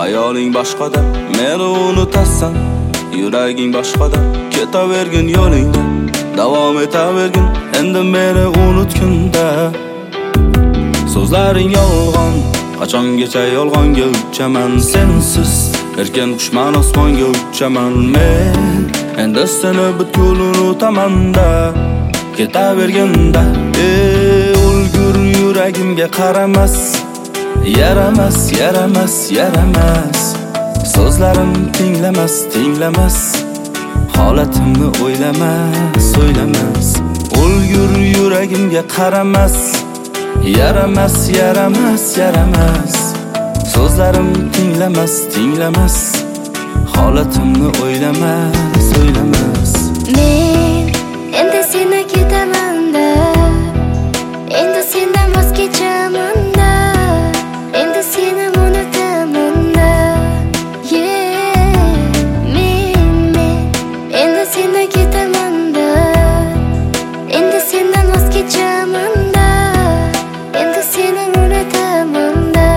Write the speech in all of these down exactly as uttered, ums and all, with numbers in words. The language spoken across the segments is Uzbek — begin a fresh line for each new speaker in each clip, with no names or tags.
Hayoling boshqada, meni unutasan. Yuraging boshqada, ketavergin yo'lingda. Davom etavergin, endi meni unutgunda. So'zlaring yolg'on, qachongacha yolg'onga uchaman sensiz. Erkin qushman osmonga uchaman men. Endi seni butkul unutaman-da. Ketaverganda, ey o'lgur yuragimga qaramas. Yaramas, yaramas, yaramas. So'zlarim tinglamas, tinglamas. Holatimni o'ylamas, o'ylamas. O'lgur yuragimga qaramas. Yaramas, yaramas, yaramas. So'zlarim tinglamas, tinglamas. Holatimni o'ylamas, o'ylamas.
Men endi seni ketaman-da. Endi sendan voz kechaman-da. Endi seni unutaman-da. Yeah. Men men endi seni ketaman-da. Endi sendan voz kechaman-da. Endi seni unutaman-da.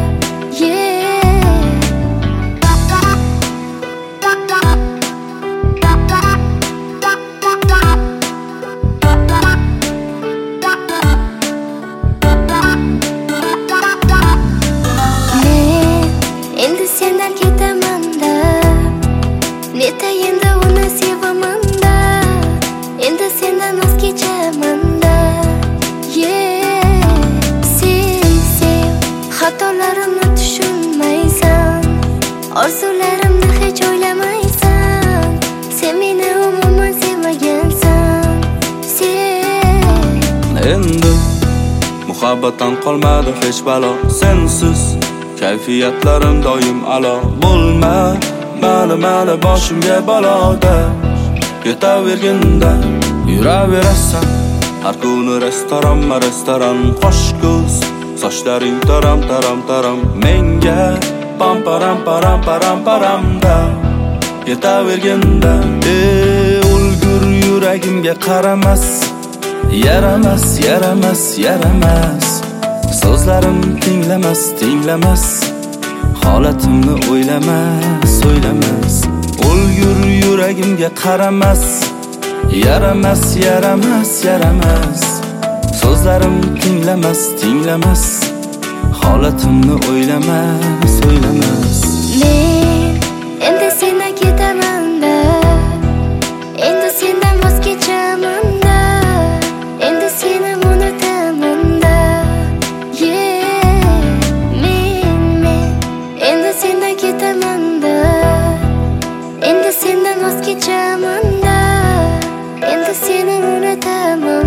Sendan ketaman-da. Neta endi uni sevaman-da. Endi sendan voz kechaman-da. Yeah. Sev, sev, xatolarimni tushunmaysan. Orzularimni hech o'ylamaysan. Sen meni umuman sevmagansan. Sev.
Endi muhabbatdan qolmadi hech balo sensiz. Kayfiyatlarim doim alo. Bo'lma, mani mani boshimga baloda. Ketaverganda, yuraverasan. Har kuni restoranma restoran, qosh ko'z. Sochlaring taram taram taram. Menga pam param param param paramda. Ketaverganda, ey o'lgur yuragimga qaramas. Yaramas, yaramas, yaramas. So'zlarim tinglamas, tinglamas. Holatimni o'ylamas, o'ylamas. O'lgur yuragimga qaramas. Yaramas, yaramas, yaramas. So'zlarim tinglamas, tinglamas. Holatimni o'ylamas, o'ylamas.
Men endi seni ketaman-da. Endi sendan voz kechaman-da. Endi seni unutaman-da. Ketaman-da. Endi sendan voz kechaman-da. Endi seni unutaman.